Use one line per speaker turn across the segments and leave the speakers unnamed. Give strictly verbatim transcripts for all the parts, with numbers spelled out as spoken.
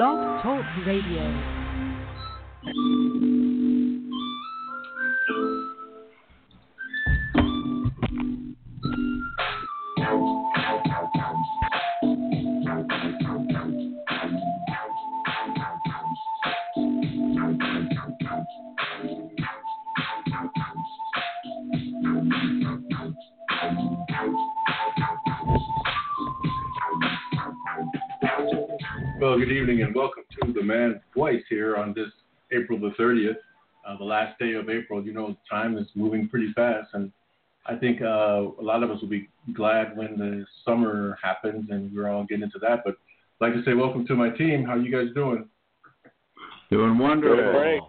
Blog Talk Radio.
Well, good evening and welcome to The Man's Voice here on this April the thirtieth, uh, the last day of April. You know, time is moving pretty fast, and I think uh, a lot of us will be glad when the summer happens and we're all getting into that. But I'd like to say welcome to my team. How are you guys doing?
Doing wonderful.
Great.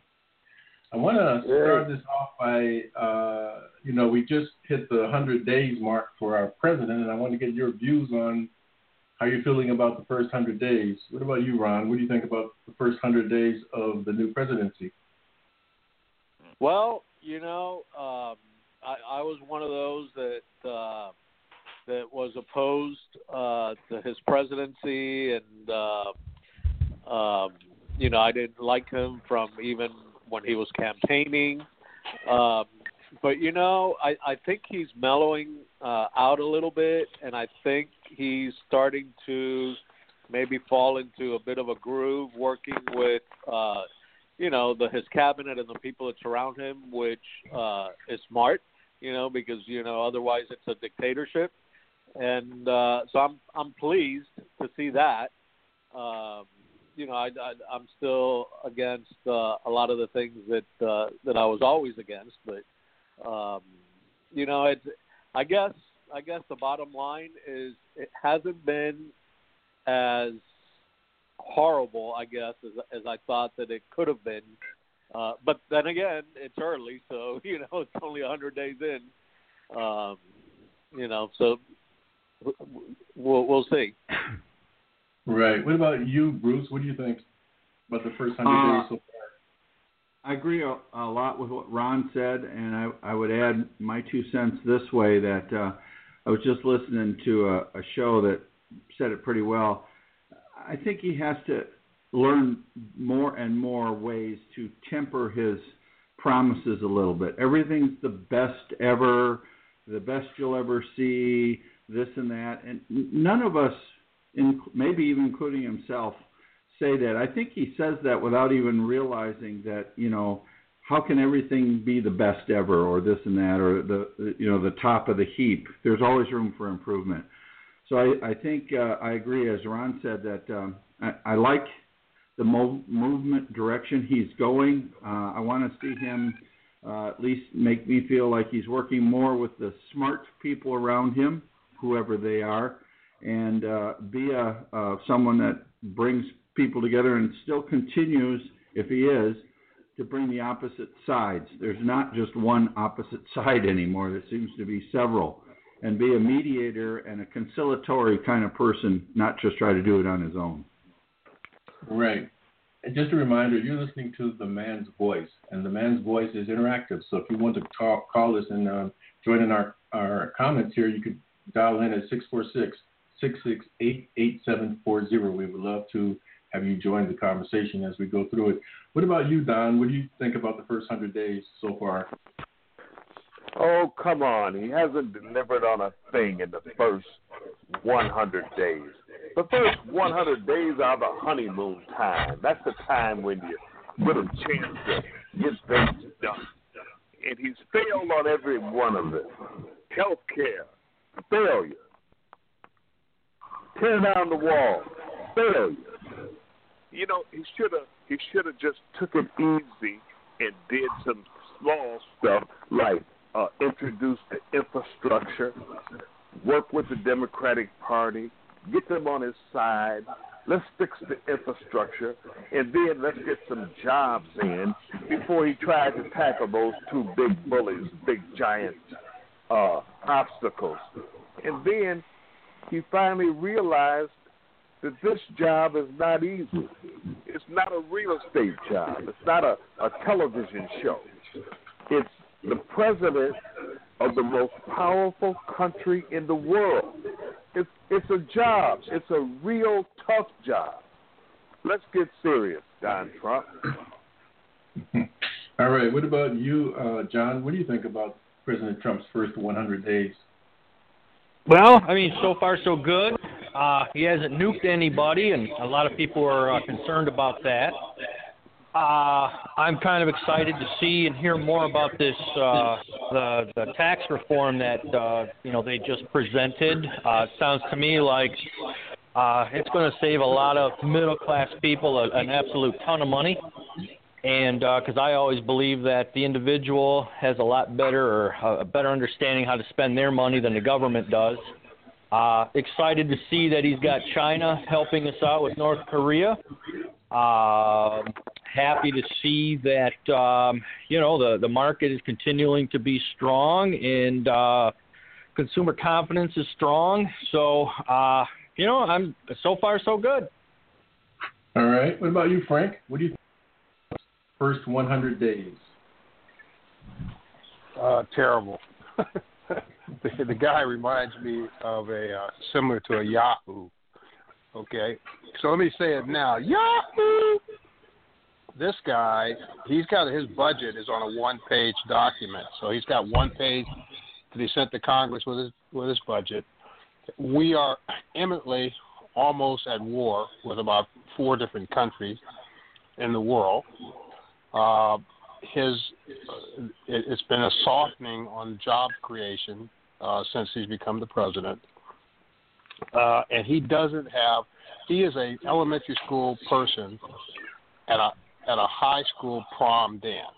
I want to start this off by, uh, you know, we just hit the one hundred days mark for our president, and I want to get your views on how you're feeling about the first one hundred days. What about you, Ron? What do you think about the first one hundred days of the new presidency?
Well, you know, um, I, I was one of those that uh, that was opposed uh, to his presidency, and uh, um, you know, I didn't like him from even when he was campaigning. Um, but you know, I, I think he's mellowing uh, out a little bit, and I think he's starting to maybe fall into a bit of a groove, working with, uh, you know, the, his cabinet and the people that surround him, which uh, is smart, you know, because, you know, otherwise it's a dictatorship. And uh, so I'm I'm pleased to see that. Um, you know, I, I, I'm still against uh, a lot of the things that uh, that I was always against, but um, you know, it's I guess. I guess the bottom line is it hasn't been as horrible, I guess, as, as I thought that it could have been. Uh, but then again, it's early, so, you know, it's only one hundred days in. Um, you know, so we'll, we'll see.
Right. What about you, Bruce? What do you think about the first one hundred
uh,
days so far?
I agree a, a lot with what Ron said, and I, I would add my two cents this way, that uh, I was just listening to a, a show that said it pretty well. I think he has to learn more and more ways to temper his promises a little bit. Everything's the best ever, the best you'll ever see, this and that. And none of us, in, maybe even including himself, say that. I think he says that without even realizing that, you know, how can everything be the best ever, or this and that, or the, you know, the top of the heap? There's always room for improvement. So I, I think uh, I agree, as Ron said, that um, I, I like the mo- movement direction he's going. Uh, I want to see him uh, at least make me feel like he's working more with the smart people around him, whoever they are, and uh, be a uh, someone that brings people together and still continues, if he is, to bring the opposite sides. There's not just one opposite side anymore. There seems to be several. And be a mediator and a conciliatory kind of person, not just try to do it on his own.
Right. And just a reminder, you're listening to The Man's Voice, and The Man's Voice is interactive. So if you want to talk, call us and uh, join in our, our comments here, you could dial in at six four six, six six eight, eight seven four zero. We would love to have you join the conversation as we go through it. What about you, Don? What do you think about the first one hundred days so far?
Oh, come on. He hasn't delivered on a thing in the first one hundred days. The first one hundred days are the honeymoon time. That's the time when you get a chance to get things done. And he's failed on every one of them. Health care, failure. Tear down the wall, failure. You know, he should have he should have just took it easy and did some small stuff like uh, introduce the infrastructure, work with the Democratic Party, get them on his side. Let's fix the infrastructure, and then let's get some jobs in before he tried to tackle those two big bullies, big giant uh, obstacles. And then he finally realized that this job is not easy. It's not a real estate job. It's not a, a television show. It's the president of the most powerful country in the world. It's, it's a job. It's a real tough job. let's get serious, Don Trump.
All right. What about you, uh, John? What do you think about President Trump's first one hundred days?
Well, I mean, so far so good. Uh, he hasn't nuked anybody, and a lot of people are uh, concerned about that. Uh, I'm kind of excited to see and hear more about this, uh, the, the tax reform that, uh, you know, they just presented. Uh, it sounds to me like uh, it's going to save a lot of middle-class people a, an absolute ton of money. And because uh, I always believe that the individual has a lot better or a better understanding how to spend their money than the government does. Uh, excited to see that he's got China helping us out with North Korea. Uh, happy to see that, um, you know, the, the market is continuing to be strong and uh, consumer confidence is strong. So, uh, you know, I'm so far so good.
All right. What about you, Frank? What do you think? First one hundred days.
Uh, terrible. the, the guy reminds me of a uh, similar to a Yahoo. Okay, so let me say it now. Yahoo. This guy, he's got his budget is on a one-page document. So he's got one page that he sent to Congress with his with his budget. We are imminently almost at war with about four different countries in the world. Uh, his uh, it, it's been a softening on job creation uh, since he's become the president, uh, and he doesn't have. He is a elementary school person at a at a high school prom dance.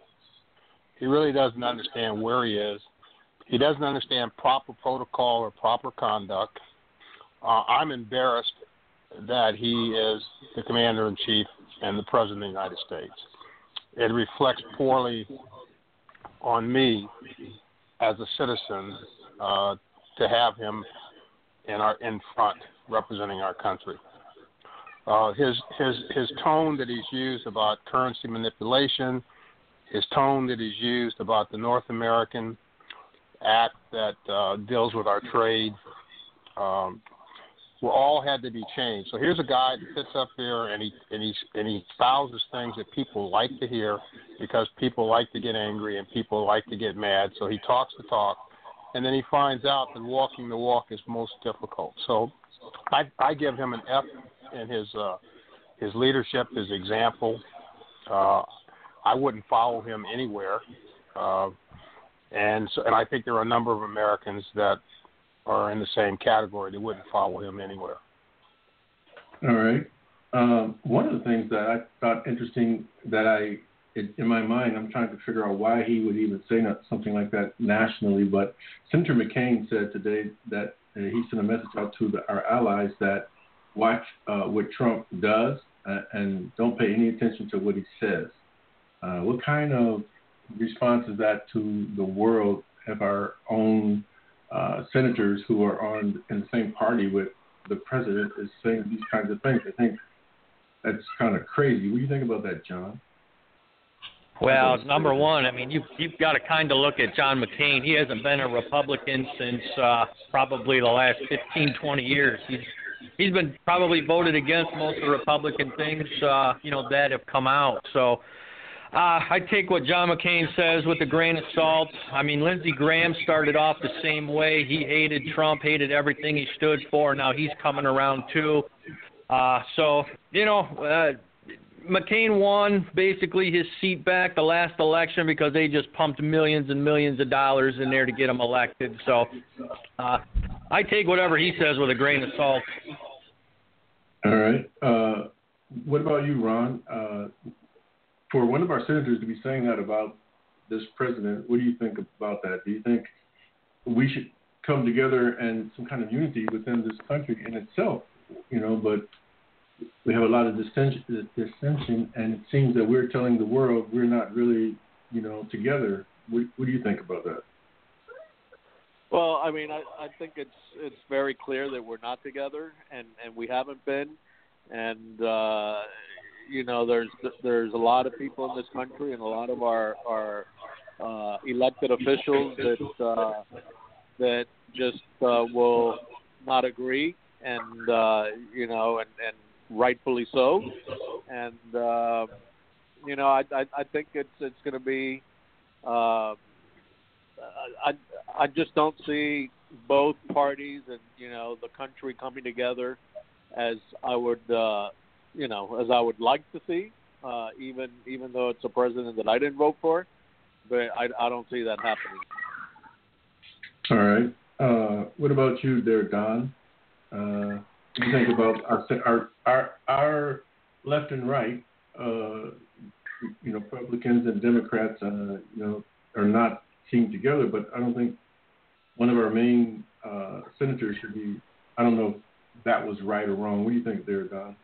He really doesn't understand where he is. He doesn't understand proper protocol or proper conduct. Uh, I'm embarrassed that he is the commander-in-chief and the president of the United States. It reflects poorly on me as a citizen uh, to have him in our in front representing our country. Uh, his his his tone that he's used about currency manipulation, his tone that he's used about the North American Act that uh, deals with our trade, um, were all had to be changed. So here's a guy that sits up here and he and he and he spouses things that people like to hear because people like to get angry and people like to get mad. So he talks the talk, and then he finds out that walking the walk is most difficult. So I, I give him an F in his uh, his leadership, his example. Uh, I wouldn't follow him anywhere, uh, and so and I think there are a number of Americans that are in the same category. They wouldn't follow him anywhere.
All right. Um, one of the things that I thought interesting that I, in, in my mind, I'm trying to figure out why he would even say not, something like that nationally, but Senator McCain said today that uh, he sent a message out to the, our allies that watch uh, what Trump does uh, and don't pay any attention to what he says. Uh, what kind of response is that to the world of our own Uh, senators who are on in the same party with the president is saying these kinds of things? I think that's kind of crazy. What do you think about that, John?
Well, number one, I mean, you've, you've got to kind of look at John McCain. He hasn't been a Republican since uh, probably the last fifteen, twenty years. He's he's been probably voted against most of the Republican things, uh, you know, that have come out. So Uh, I take what John McCain says with a grain of salt. I mean, Lindsey Graham started off the same way. He hated Trump, hated everything he stood for. Now he's coming around too. Uh, so, you know, uh, McCain won basically his seat back the last election because they just pumped millions and millions of dollars in there to get him elected. So uh, I take whatever he says with a grain of salt.
All right. Uh, what about you, Ron? Uh, For one of our senators to be saying that about this president, what do you think about that? Do you think we should come together and some kind of unity within this country in itself, you know, but we have a lot of dissension, dissension and it seems that we're telling the world we're not really, you know, together. What, what do you think about that?
Well, I mean, I, I think it's it's very clear that we're not together, and, and we haven't been, and uh, you know, there's there's a lot of people in this country and a lot of our our uh, elected officials that uh, that just uh, will not agree, and uh, you know, and, and rightfully so. And uh, you know, I, I I think it's it's going to be. Uh, I I just don't see both parties and you know the country coming together as I would uh, you know as I would like to see. Uh, even even though it's a president that I didn't vote for, but I, I don't see that happening.
All right. Uh, what about you there, Don? Uh, what do you think about our our our, our left and right? Uh, you know, Republicans and Democrats, uh, you know, are not teamed together. But I don't think one of our main uh, senators should be. I don't know if that was right or wrong. What do you think there, Don?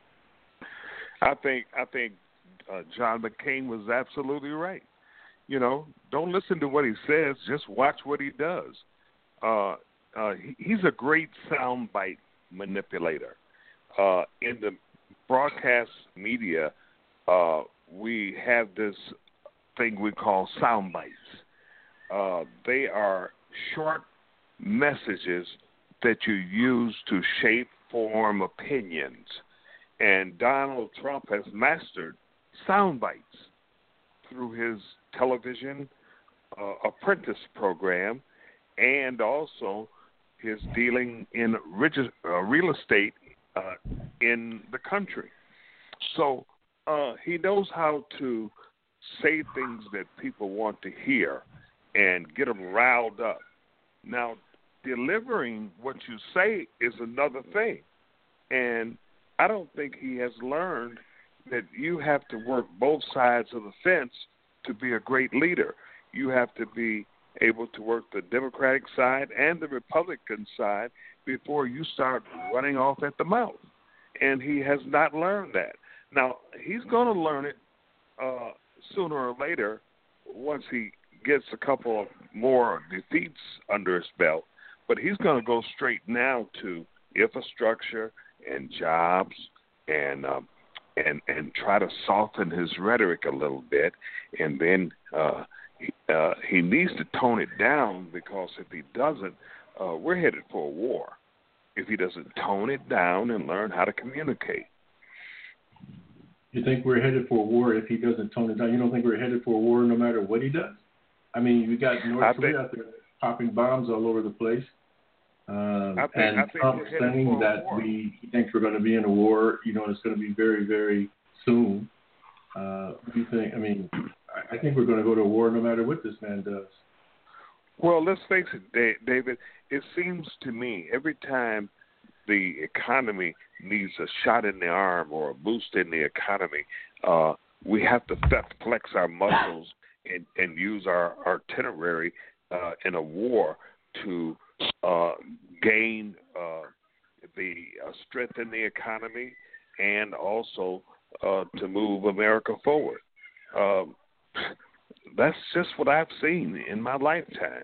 I think I think uh, John McCain was absolutely right. You know, don't listen to what he says. Just watch what he does. Uh, uh, he, he's a great soundbite manipulator. Uh, in the broadcast media, uh, we have this thing we call sound bites. Uh, they are short messages that you use to shape, form opinions. And Donald Trump has mastered sound bites through his television uh, apprentice program and also his dealing in uh, real estate uh, in the country. So uh, he knows how to say things that people want to hear and get them riled up. Now, delivering what you say is another thing. And I don't think he has learned that you have to work both sides of the fence to be a great leader. You have to be able to work the Democratic side and the Republican side before you start running off at the mouth. And he has not learned that. Now, he's going to learn it uh, sooner or later once he gets a couple of more defeats under his belt. But he's going to go straight now to infrastructure and jobs and um, and and try to soften his rhetoric a little bit. And then uh, he, uh, he needs to tone it down, because if he doesn't, uh, we're headed for a war. If he doesn't tone it down and learn how to communicate.
You think we're headed for a war if he doesn't tone it down? You don't think we're headed for a war no matter what he does? I mean, we got North
I
Korea
think,
out there popping bombs all over the place. Um,
I think,
and
I think
Trump saying that we he thinks we're going to be in a war, you know, it's going to be very, very soon. Uh, what do you think? I mean, I, I think we're going to go to a war no matter what this man does.
Well, let's face it, David, it seems to me every time the economy needs a shot in the arm or a boost in the economy, uh, we have to flex our muscles and, and use our artillery uh, in a war to uh, gain uh, the uh, strength in the economy and also uh, to move America forward. Um, that's just what I've seen in my lifetime.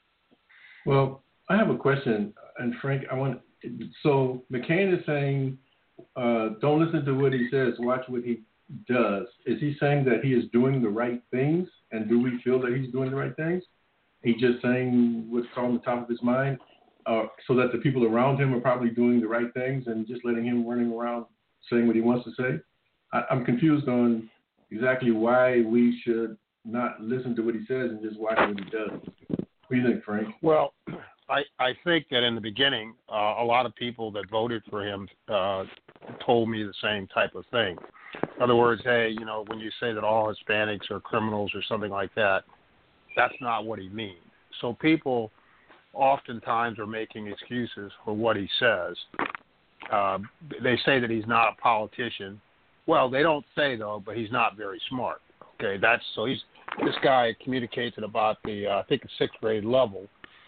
Well, I have a question, and Frank, I want. So McCain is saying, uh, don't listen to what he says, watch what he does. Is he saying that he is doing the right things, and do we feel that he's doing the right things? He's just saying what's on the top of his mind, uh, so that the people around him are probably doing the right things and just letting him running around saying what he wants to say? I, I'm confused on exactly why we should not listen to what he says and just watch what he does. What do you think, Frank?
Well, I, I think that in the beginning, uh, a lot of people that voted for him uh, told me the same type of thing. In other words, hey, you know, when you say that all Hispanics are criminals or something like that, that's not what he means. So people oftentimes are making excuses for what he says. Uh, they say that he's not a politician. Well, they don't say, though, but he's not very smart. Okay, that's so he's this guy communicates at about the, uh, I think, the sixth grade level.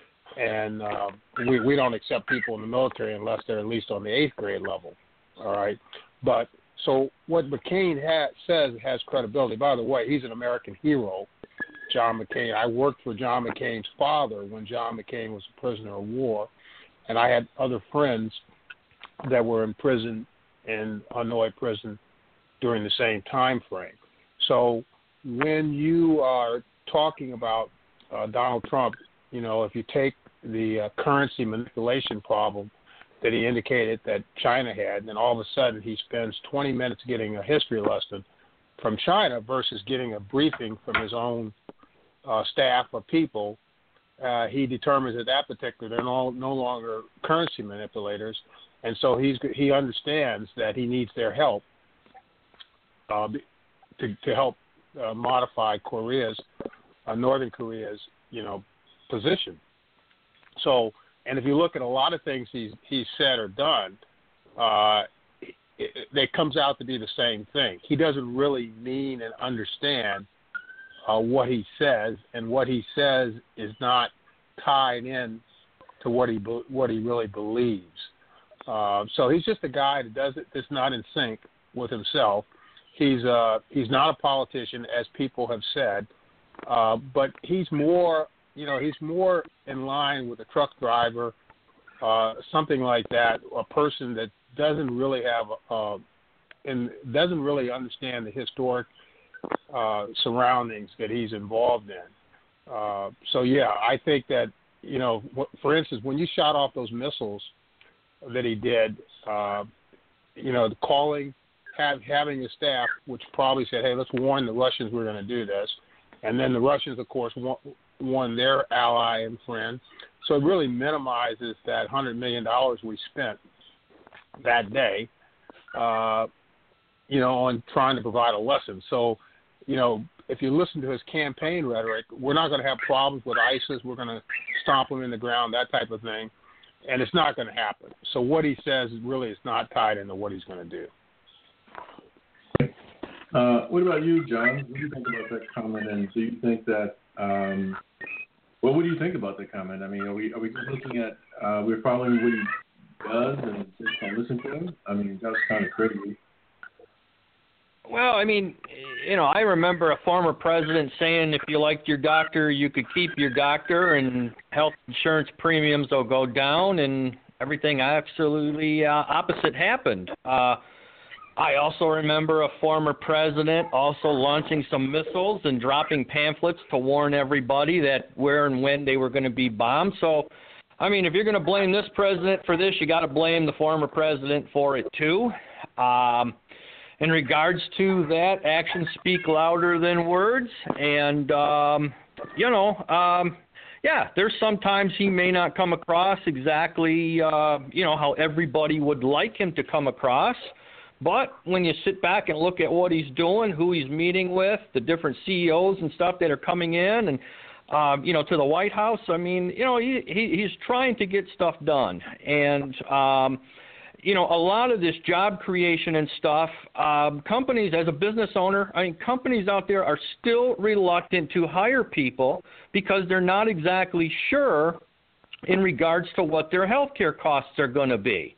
And uh, we, we don't accept people in the military unless they're at least on the eighth grade level. All right. But so what McCain ha- says has credibility. By the way, he's an American hero, John McCain. I worked for John McCain's father when John McCain was a prisoner of war. And I had other friends that were in prison, in Hanoi prison, during the same time frame. So when you are talking about uh, Donald Trump, you know, if you take the uh, currency manipulation problem that he indicated that China had, and then all of a sudden he spends twenty minutes getting a history lesson from China versus getting a briefing from his own uh, staff or people. Uh, he determines at that particular they're no, no longer currency manipulators, and so he's he understands that he needs their help uh, to to help uh, modify Korea's uh, Northern Korea's you know position. So, and if you look at a lot of things he's he's said or done, uh, it, it, it comes out to be the same thing. He doesn't really mean and understand uh, what he says, and what he says is not tied in to what he what he really believes. Uh, so he's just a guy that does it that's not in sync with himself. He's uh, he's not a politician, as people have said, uh, but he's more. You know, he's more in line with a truck driver, uh, something like that, a person that doesn't really have, uh, and doesn't really understand the historic uh, surroundings that he's involved in. Uh, so, yeah, I think that, you know, for instance, when you shot off those missiles that he did, uh, you know, calling, have, having a staff, which probably said, hey, let's warn the Russians we're going to do this. And then the Russians, of course, want, won their ally and friend. So it really minimizes that one hundred million dollars we spent that day, uh, you know, on trying to provide a lesson. So, you know, if you listen to his campaign rhetoric, we're not going to have problems with ISIS. We're going to stomp them in the ground, that type of thing. And it's not going to happen. So what he says really is not tied into what he's going to do.
Uh, what about you, John? What do you think about that comment? And do you think that um, well, what do you think about that comment? I mean, are we are we just looking at uh, we're following what he does and just don't listen to him? I mean, that's kind of crazy.
Well, I mean, you know, I remember a former president saying if you liked your doctor, you could keep your doctor, and health insurance premiums will go down, and everything absolutely uh, opposite happened. Uh, I also remember a former president also launching some missiles and dropping pamphlets to warn everybody that where and when they were going to be bombed. So, I mean, if you're going to blame this president for this, you got to blame the former president for it too. Um, in regards to that, actions speak louder than words. And, um, you know, um, yeah, there's sometimes he may not come across exactly, uh, you know, how everybody would like him to come across. But when you sit back and look at what he's doing, who he's meeting with, the different C E Os and stuff that are coming in and, um, you know, to the White House, I mean, you know, he, he he's trying to get stuff done. And, um, you know, a lot of this job creation and stuff, um, companies, as a business owner, I mean, companies out there are still reluctant to hire people because they're not exactly sure in regards to what their health care costs are going to be.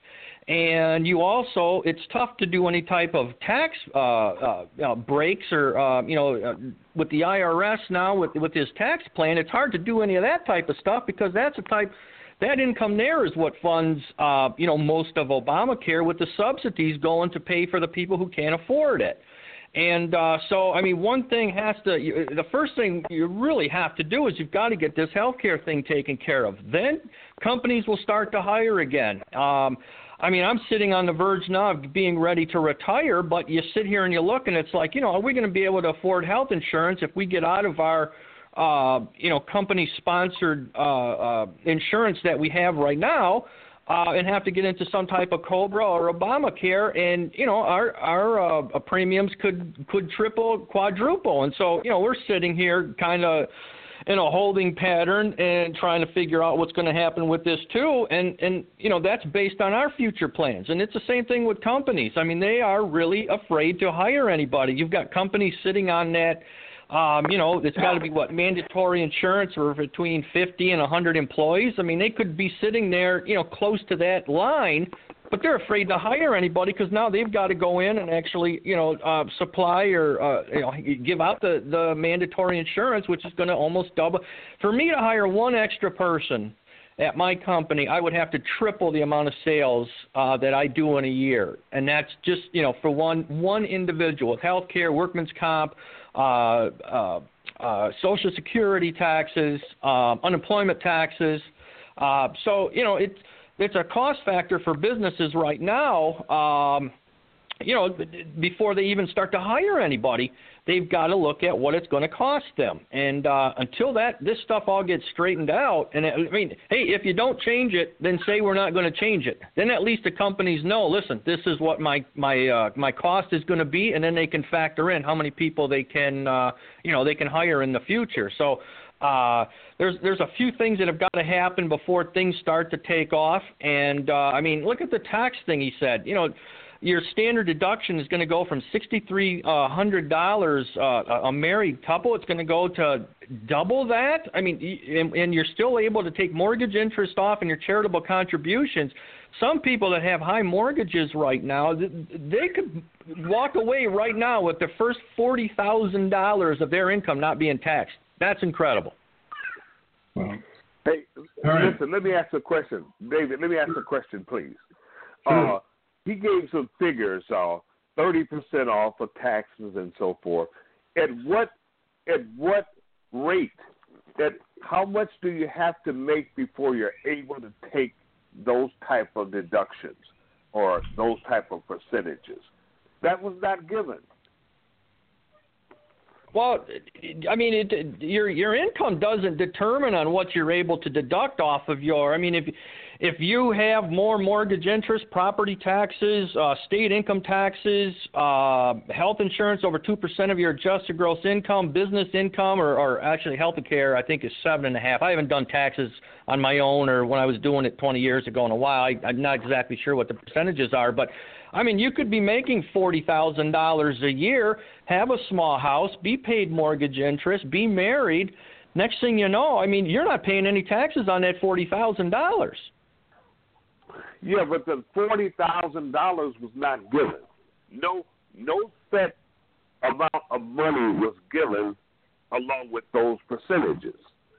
And you also, it's tough to do any type of tax uh, uh, uh, breaks or, uh, you know, uh, with the I R S now, with with his tax plan, it's hard to do any of that type of stuff because that's a type, that income there is what funds, uh, you know, most of Obamacare, with the subsidies going to pay for the people who can't afford it. And uh, so, I mean, one thing has to, you, the first thing you really have to do is you've got to get this healthcare thing taken care of. Then companies will start to hire again. Um, I mean, I'm sitting on the verge now of being ready to retire, but you sit here and you look and it's like, you know, are we going to be able to afford health insurance if we get out of our, uh, you know, company-sponsored uh, uh, insurance that we have right now uh, and have to get into some type of COBRA or Obamacare, and, you know, our, our uh, premiums could, could triple, quadruple. And so, you know, we're sitting here kind of in a holding pattern and trying to figure out what's going to happen with this too. And, and, you know, that's based on our future plans. And it's the same thing with companies. I mean, they are really afraid to hire anybody. You've got companies sitting on that, um, you know, it's got to be what, mandatory insurance for between fifty and one hundred employees. I mean, they could be sitting there, you know, close to that line, but they're afraid to hire anybody because now they've got to go in and actually, you know, uh, supply or uh, you know, give out the, the mandatory insurance, which is going to almost double. For me to hire one extra person at my company, I would have to triple the amount of sales uh, that I do in a year. And that's just, you know, for one one individual with health care, workman's comp, uh, uh, uh, Social Security taxes, uh, unemployment taxes. Uh, so, you know, it's, it's a cost factor for businesses right now. Um, you know, before they even start to hire anybody, they've got to look at what it's going to cost them. And uh, until that, this stuff all gets straightened out. And I mean, hey, if you don't change it, then say we're not going to change it. Then at least the companies know, listen, this is what my my uh, my cost is going to be, and then they can factor in how many people they can, uh, you know, they can hire in the future. So uh, there's there's a few things that have got to happen before things start to take off. And uh, I mean, look at the tax thing he said. You know, your standard deduction is going to go from sixty-three hundred dollars uh, a married couple. It's going to go to double that. I mean, and, and you're still able to take mortgage interest off and your charitable contributions. Some people that have high mortgages right now, they could walk away right now with the first forty thousand dollars of their income not being taxed. That's incredible.
Well,
hey,
right.
listen, let me ask a question. David, let me ask a question, please.
Sure.
Uh, He gave some figures, uh, thirty percent off for taxes and so forth. At what at what rate? At how much do you have to make before you're able to take those type of deductions or those type of percentages? That was not given.
Well, I mean, it, your your income doesn't determine on what you're able to deduct off of your. I mean, if if you have more mortgage interest, property taxes, uh, state income taxes, uh, health insurance over two percent of your adjusted gross income, business income, or, or actually health care, I think is seven and a half. I haven't done taxes on my own or when I was doing it twenty years ago in a while. I, I'm not exactly sure what the percentages are, but I mean, you could be making forty thousand dollars a year, have a small house, be paid mortgage interest, be married. Next thing you know, I mean, you're not paying any taxes on that forty thousand dollars.
Yeah, but the forty thousand dollars was not given. No, no set amount of money was given along with those percentages.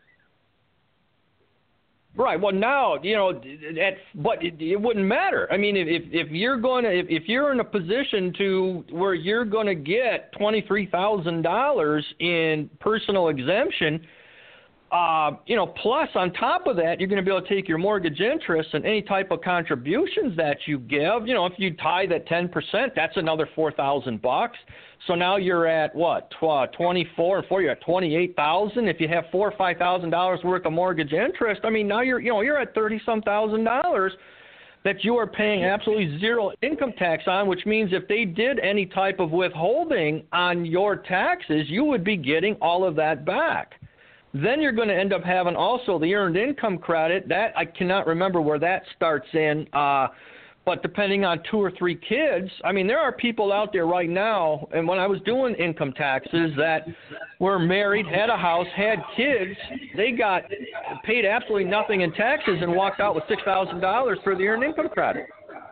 Right. Well, now you know, at, but it, it wouldn't matter. I mean, if if you're going to if, if you're in a position to where you're going to get twenty-three thousand dollars in personal exemption, uh, you know, plus on top of that, you're going to be able to take your mortgage interest and any type of contributions that you give. You know, if you tithe at ten percent, that's another four thousand bucks. So now you're at what, twenty-four and four, you're at twenty-eight thousand. If you have four or five thousand dollars worth of mortgage interest, I mean, now you're, you know, you're at thirty some thousand dollars that you are paying absolutely zero income tax on, which means if they did any type of withholding on your taxes, you would be getting all of that back. Then you're going to end up having also the earned income credit. That I cannot remember where that starts in. Uh, But depending on two or three kids, I mean, there are people out there right now, and when I was doing income taxes that were married, had a house, had kids, they got paid absolutely nothing in taxes and walked out with six thousand dollars for the earned income credit.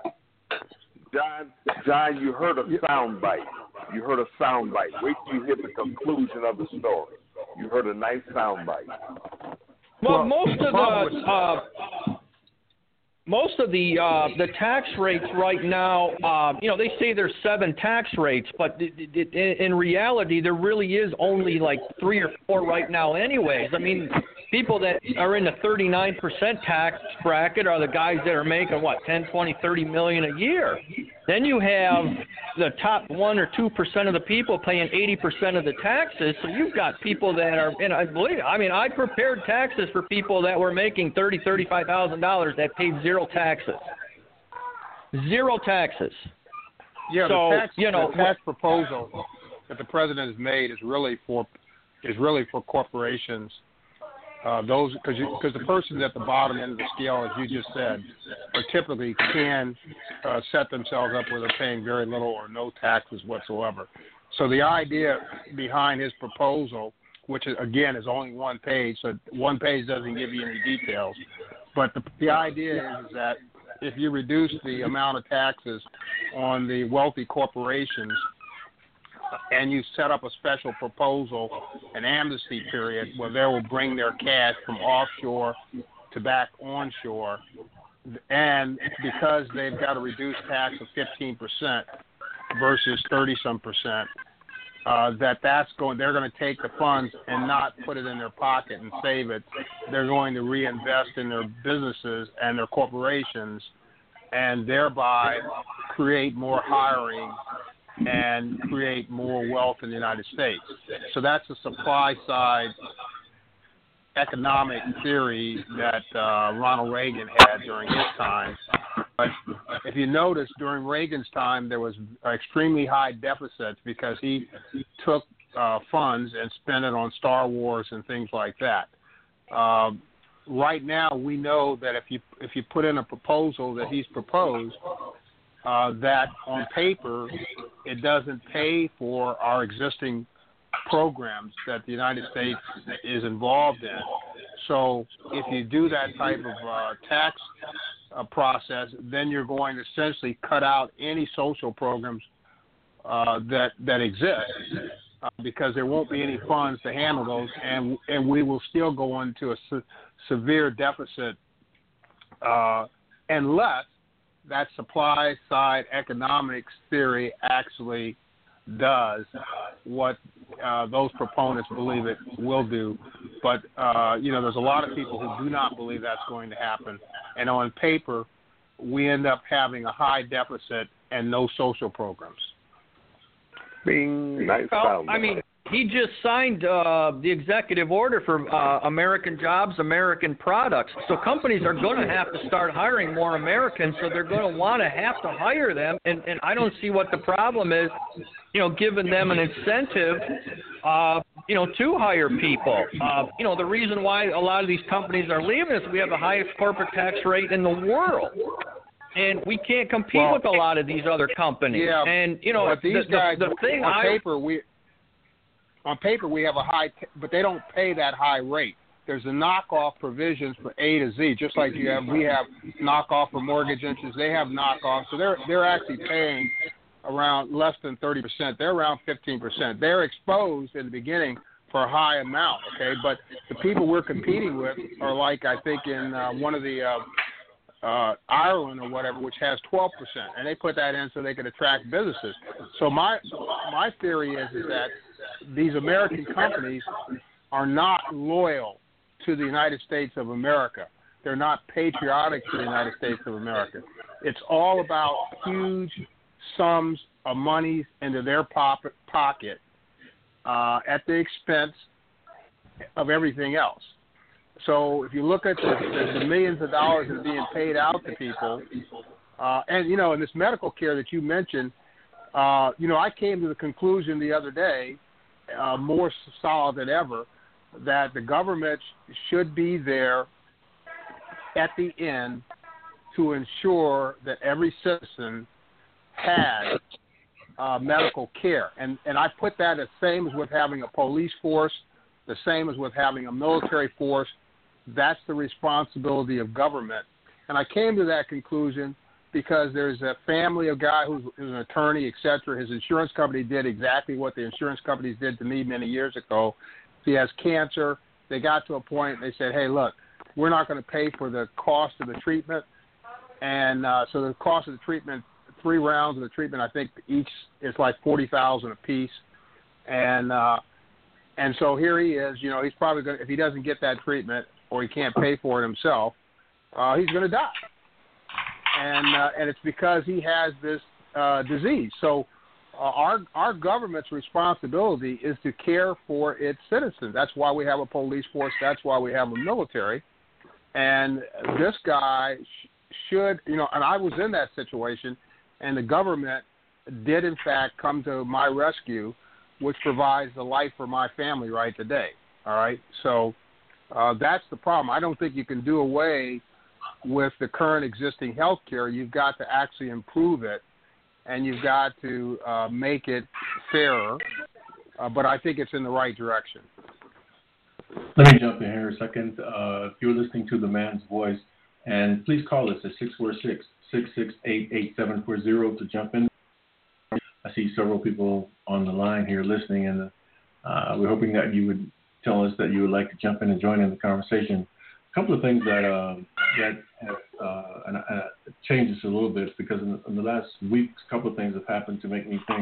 John, John, you heard a sound bite. You heard a sound bite. Wait till you hear the conclusion of the story. You heard a nice sound bite.
Well,
Well,
most of the... Uh, Most of the uh, the tax rates right now, uh, you know, they say there's seven tax rates, but it, it, in reality, there really is only like three or four right now anyways. I mean, people that are in the thirty-nine percent tax bracket are the guys that are making, what, ten, twenty, thirty million a year. Then you have the top one or two percent of the people paying eighty percent of the taxes. So you've got people that are, and I believe, I mean, I prepared taxes for people that were making thirty, thirty-five thousand dollars that paid zero taxes. Zero taxes.
Yeah,
so,
the tax,
you know,
the tax proposal that the president has made is really for is really for corporations. Uh, those because because the persons at the bottom end of the scale, as you just said, are typically can uh, set themselves up where they're paying very little or no taxes whatsoever. So the idea behind his proposal, which is, again is only one page, so one page doesn't give you any details, but the, the idea is that if you reduce the amount of taxes on the wealthy corporations and you set up a special proposal, an amnesty period, where they will bring their cash from offshore to back onshore, and because they've got a reduced tax of fifteen percent versus thirty-some percent, uh, that that's going. They're going to take the funds and not put it in their pocket and save it. They're going to reinvest in their businesses and their corporations, and thereby create more hiring and create more wealth in the United States. So that's the supply side economic theory that uh, Ronald Reagan had during his time. But if you notice, during Reagan's time, there was extremely high deficits because he took uh, funds and spent it on Star Wars and things like that. Uh, right now, we know that if you if you put in a proposal that he's proposed, uh, that on paper it doesn't pay for our existing programs that the United States is involved in. So if you do that type of uh, tax uh, process, then you're going to essentially cut out any social programs uh, that that exist uh, because there won't be any funds to handle those, and and we will still go into a se- severe deficit uh, unless that supply side economics theory actually does what uh, those proponents believe it will do. But, uh, you know, there's a lot of people who do not believe that's going to happen. And on paper, we end up having a high deficit and no social programs.
Bing, nice
well,
sound.
I mean, he just signed uh, the executive order for uh, American jobs, American products. So companies are going to have to start hiring more Americans, so they're going to want to have to hire them. And, and I don't see what the problem is, you know, giving them an incentive, uh, you know, to hire people. Uh, you know, the reason why a lot of these companies are leaving is we have the highest corporate tax rate in the world. And we can't compete
well,
with a lot of these other companies.
Yeah,
and, you know,
but these
the,
guys,
the, the thing
on
I,
paper, we... On paper, we have a high, t- but they don't pay that high rate. There's a knockoff provisions for A to Z, just like you have. We have knockoff for mortgage interest. They have knockoff, so they're they're actually paying around less than thirty percent. They're around fifteen percent. They're exposed in the beginning for a high amount. Okay, but the people we're competing with are like I think in uh, one of the uh, uh, Ireland or whatever, which has twelve percent, and they put that in so they could attract businesses. So my my theory is, is that these American companies are not loyal to the United States of America. They're not patriotic to the United States of America. It's all about huge sums of monies into their pop- pocket uh, at the expense of everything else. So if you look at the, the, the millions of dollars that are being paid out to people, uh, and, you know, in this medical care that you mentioned, uh, you know, I came to the conclusion the other day, Uh, more solid than ever, that the government should be there at the end to ensure that every citizen has uh, medical care. And and I put that the same as with having a police force, the same as with having a military force. That's the responsibility of government. And I came to that conclusion because there's a family, a guy who's, who's an attorney, et cetera. His insurance company did exactly what the insurance companies did to me many years ago. He has cancer. They got to a point, they said, hey, look, we're not going to pay for the cost of the treatment. And uh, so the cost of the treatment, three rounds of the treatment, I think each is like forty thousand dollars a piece. And, uh, and so here he is. You know, he's probably going to, if he doesn't get that treatment or he can't pay for it himself, uh, he's going to die. And uh, and it's because he has this uh, disease. So uh, our our government's responsibility is to care for its citizens. That's why we have a police force. That's why we have a military. And this guy sh- should, you know, and I was in that situation, and the government did, in fact, come to my rescue, which provides the life for my family right today. All right? So uh, that's the problem. I don't think you can do away with the current existing health care. You've got to actually improve it, and you've got to uh, make it fairer, uh, but I think it's in the right direction.
Let me jump in here a second. Uh, if you're listening to The Man's Voice, and please call us at six four six, six six eight, eight seven four zero to jump in. I see several people on the line here listening, and uh, we're hoping that you would tell us that you would like to jump in and join in the conversation. A couple of things that uh, that have uh, and, uh, changed us a little bit because in, in the last week, a couple of things have happened to make me think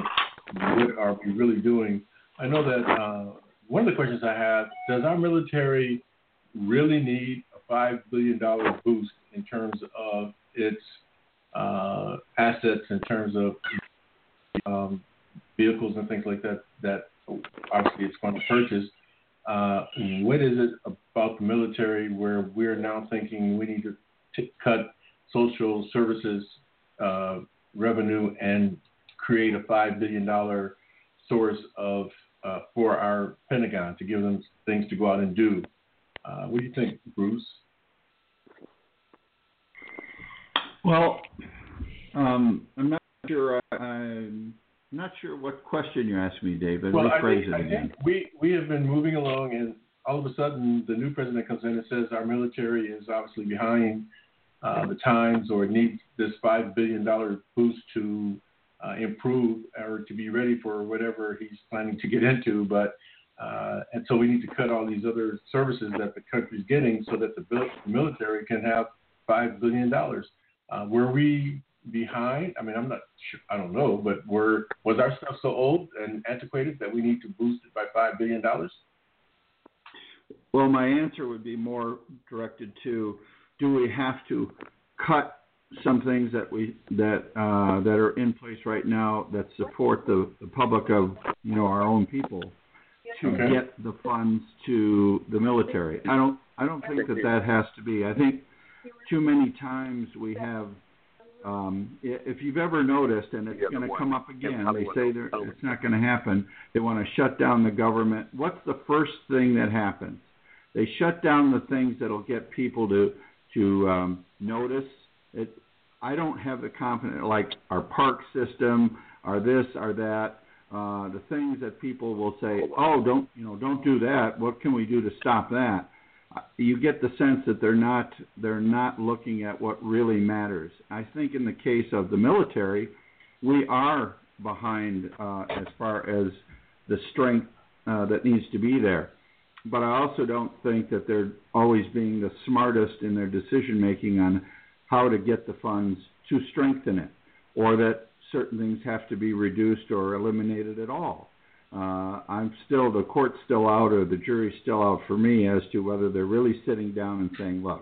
what are we really doing? I know that uh, one of the questions I have, does our military really need a five billion dollars boost in terms of its uh, assets, in terms of um, vehicles and things like that, that obviously it's going to purchase? Uh, what is it about the military where we're now thinking we need to t- cut social services uh, revenue and create a five billion dollars source of uh, for our Pentagon to give them things to go out and do? Uh, what do you think, Bruce?
Well, um, I'm not sure. I, I'm not sure what question you asked me, David.
Well,
Rephrase
I think,
it
I
again.
think we, we have been moving along, and all of a sudden the new president comes in and says our military is obviously behind uh, the times, or needs this five billion dollars boost to uh, improve or to be ready for whatever he's planning to get into. But uh, and so we need to cut all these other services that the country's getting so that the military can have five billion dollars. Uh, were we behind? I mean, I'm not sure, I don't know, but were, was our stuff so old and antiquated that we need to boost it by five billion dollars?
Well, my answer would be more directed to, do we have to cut some things that we that uh, that are in place right now that support the, the public of, you know, our own people to
Okay.
get the funds to the military? I don't I don't think that that has to be. I think too many times we have. Um, if you've ever noticed, and it's going to come up again, they say it's not going to happen. They want to shut down the government. What's the first thing that happens? They shut down the things that'll get people to to um, notice it. I don't have the confidence, like our park system, or this, or that. Uh, the things that people will say, oh, don't you know, don't do that. What can we do to stop that? You get the sense that they're not they're not looking at what really matters. I think in the case of the military, we are behind uh, as far as the strength uh, that needs to be there. But I also don't think that they're always being the smartest in their decision making on how to get the funds to strengthen it, or that certain things have to be reduced or eliminated at all. Uh, I'm still, the court's still out, or the jury's still out for me as to whether they're really sitting down and saying, look,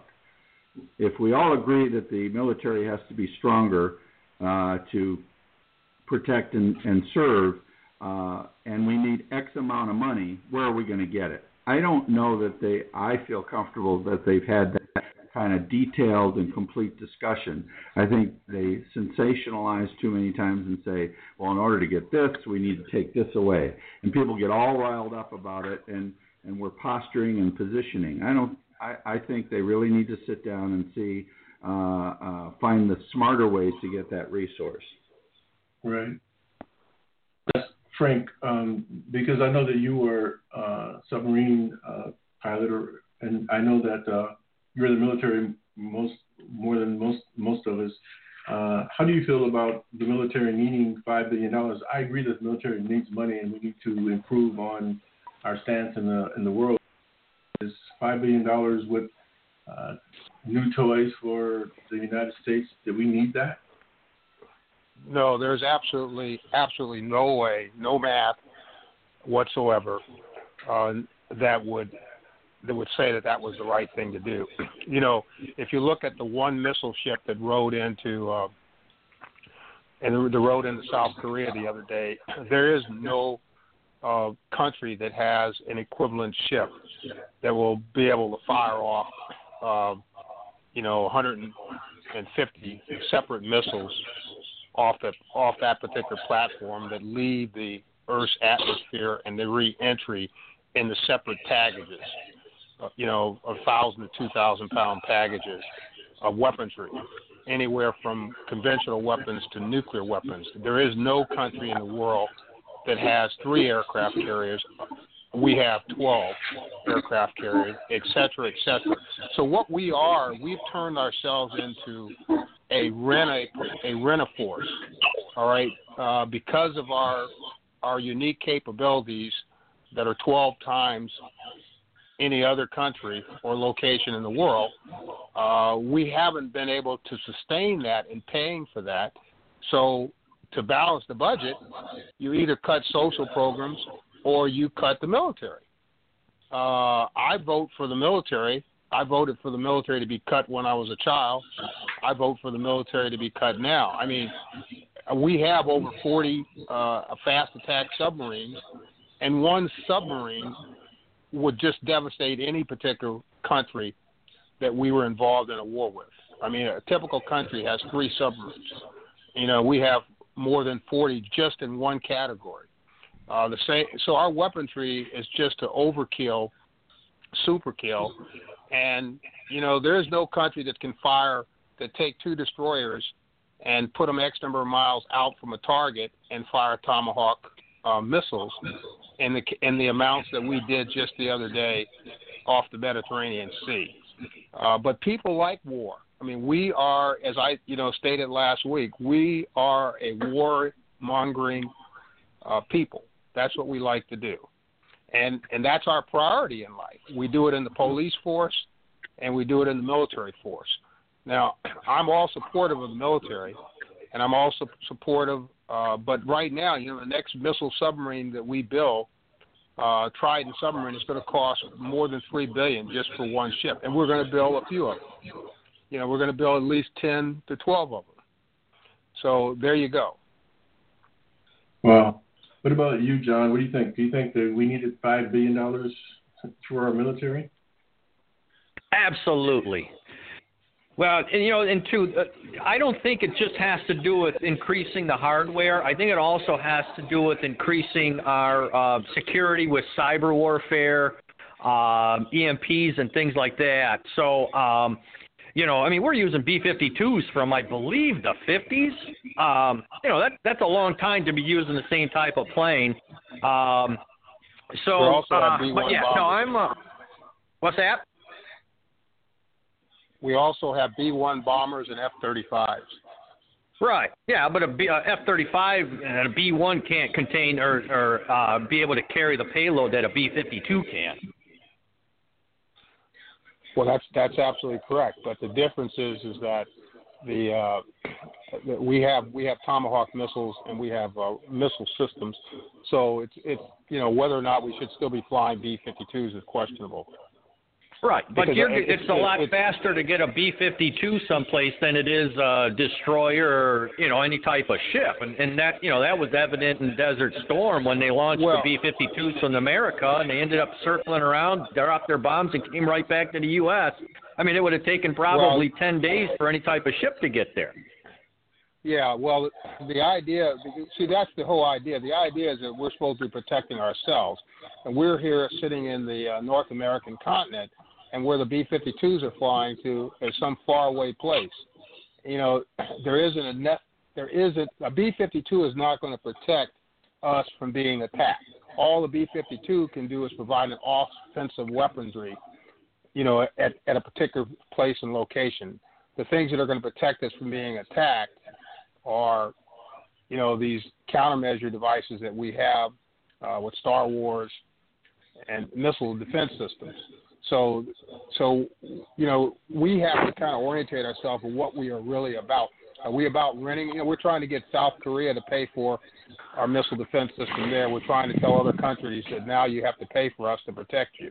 if we all agree that the military has to be stronger uh, to protect and, and serve, uh, and we need X amount of money, where are we going to get it? I don't know that they, I feel comfortable that they've had that kind of detailed and complete discussion. I think they sensationalize too many times and say, well, in order to get this, we need to take this away. And people get all riled up about it, and, and we're posturing and positioning. I don't. I, I think they really need to sit down and see, uh, uh, find the smarter ways to get that resource.
Right. Yes, Frank, um, because I know that you were a uh, submarine uh, pilot, or, and I know that uh, you're in the military most more than most most of us. Uh, how do you feel about the military needing five billion dollars? I agree that the military needs money, and we need to improve on our stance in the in the world. Is five billion dollars with uh, new toys for the United States? Do we need that?
No, there's absolutely absolutely no way, no math whatsoever uh, that would. that would say that that was the right thing to do. You know, if you look at the one missile ship that rode into uh, and the rode into South Korea the other day, there is no uh, country that has an equivalent ship that will be able to fire off, uh, you know, one hundred fifty separate missiles off the off that particular platform that leave the Earth's atmosphere and the re-entry in the separate packages. Uh, you know, a thousand to two thousand pound packages of weaponry, anywhere from conventional weapons to nuclear weapons. There is no country in the world that has three aircraft carriers. We have twelve aircraft carriers, et cetera, et cetera. So what we are, we've turned ourselves into a rena a rena force. All right, uh, because of our our unique capabilities that are twelve times any other country or location in the world, uh, we haven't been able to sustain that in paying for that. So to balance the budget, you either cut social programs or you cut the military. Uh, I vote for the military. I voted for the military to be cut when I was a child. I vote for the military to be cut now. I mean, we have over forty uh, fast attack submarines, and one submarine would just devastate any particular country that we were involved in a war with. I mean, a typical country has three submarines. You know, we have more than forty just in one category. Uh, the same, so our weaponry is just to overkill, superkill, and you know, there's no country that can fire that take two destroyers and put them X number of miles out from a target and fire Tomahawk uh, missiles in the in the amounts that we did just the other day off the Mediterranean Sea. Uh, but people like war. I mean, we are, as I you know stated last week, we are a war-mongering uh, people. That's what we like to do, and and that's our priority in life. We do it in the police force, and we do it in the military force. Now, I'm all supportive of the military, and I'm also supportive. Uh, but right now, you know, the next missile submarine that we build, uh, Trident submarine, is going to cost more than three billion dollars just for one ship, and we're going to build a few of them. You know, we're going to build at least ten to twelve of them. So there you go.
Well, what about you, John? What do you think? Do you think that we needed five billion dollars for our military?
Absolutely. Well, and, you know, and two, uh, I don't think it just has to do with increasing the hardware. I think it also has to do with increasing our uh, security with cyber warfare, um, E M Ps, and things like that. So, um, you know, I mean, we're using B fifty-twos from, I believe, the fifties. Um, you know, that that's a long time to be using the same type of plane. Um, so,
We're also
uh,
have B one
but yeah,
bombers.
no, I'm. Uh, what's that?
We also have B one bombers and F thirty-fives.
Right. Yeah, but a B, uh, F thirty-five and a B one can't contain or, or uh, be able to carry the payload that a B fifty-two can.
Well, that's that's absolutely correct. But the difference is is that the uh, that we have we have Tomahawk missiles and we have uh, missile systems. So it's it's you know whether or not we should still be flying B fifty-twos is questionable.
Right, but you're,
it,
it's,
it's
a lot
it's,
faster to get a B fifty-two someplace than it is a destroyer or, you know, any type of ship. And, and that, you know, that was evident in Desert Storm when they launched
well,
the B fifty-twos from America, and they ended up circling around, dropped their bombs, and came right back to the U S. I mean, it would have taken probably
well,
ten days for any type of ship to get there.
Yeah, well, the idea, see, that's the whole idea. The idea is that we're supposed to be protecting ourselves, and we're here sitting in the uh, North American continent, and where the B fifty-twos are flying to is some faraway place. You know, there isn't a net, there isn't a B fifty-two is not going to protect us from being attacked. All the B fifty-two can do is provide an offensive weaponry, you know, at, at a particular place and location. The things that are going to protect us from being attacked are, you know, these countermeasure devices that we have uh, with Star Wars and missile defense systems. So, so you know, we have to kind of orientate ourselves on what we are really about. Are we about renting? You know, we're trying to get South Korea to pay for our missile defense system there. We're trying to tell other countries that now you have to pay for us to protect you.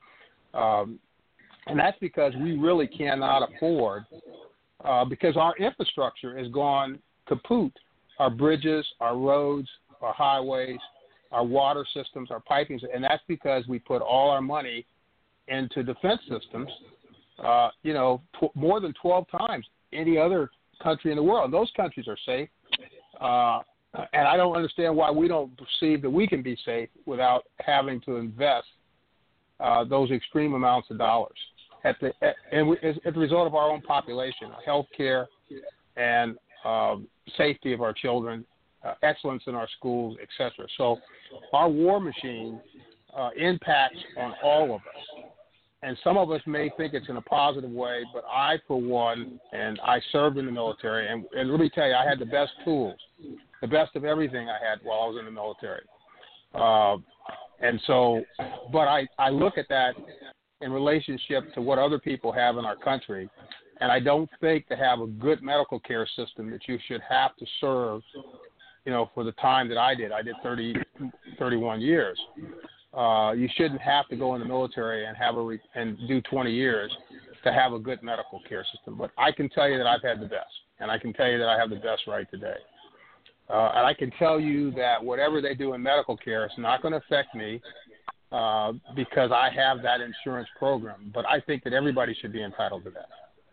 Um, and that's because we really cannot afford, uh, because our infrastructure has gone kaput. Our bridges, our roads, our highways, our water systems, our piping, and that's because we put all our money into defense systems, uh, you know, tw- more than twelve times any other country in the world. Those countries are safe, uh, and I don't understand why we don't perceive that we can be safe without having to invest uh, those extreme amounts of dollars at the at, and we, as, as a result of our own population, health care, and um, safety of our children, uh, excellence in our schools, et cetera. So our war machine uh, impacts on all of us. And some of us may think it's in a positive way, but I, for one, and I served in the military, and, and let me tell you, I had the best tools, the best of everything I had while I was in the military. Uh, and so, but I, I look at that in relationship to what other people have in our country, and I don't think to have a good medical care system that you should have to serve you know, for the time that I did, I did thirty, thirty-one years. Uh, you shouldn't have to go in the military and have a re- and do twenty years to have a good medical care system. But I can tell you that I've had the best, and I can tell you that I have the best right today. Uh, and I can tell you that whatever they do in medical care is not going to affect me uh, because I have that insurance program. But I think that everybody should be entitled to that.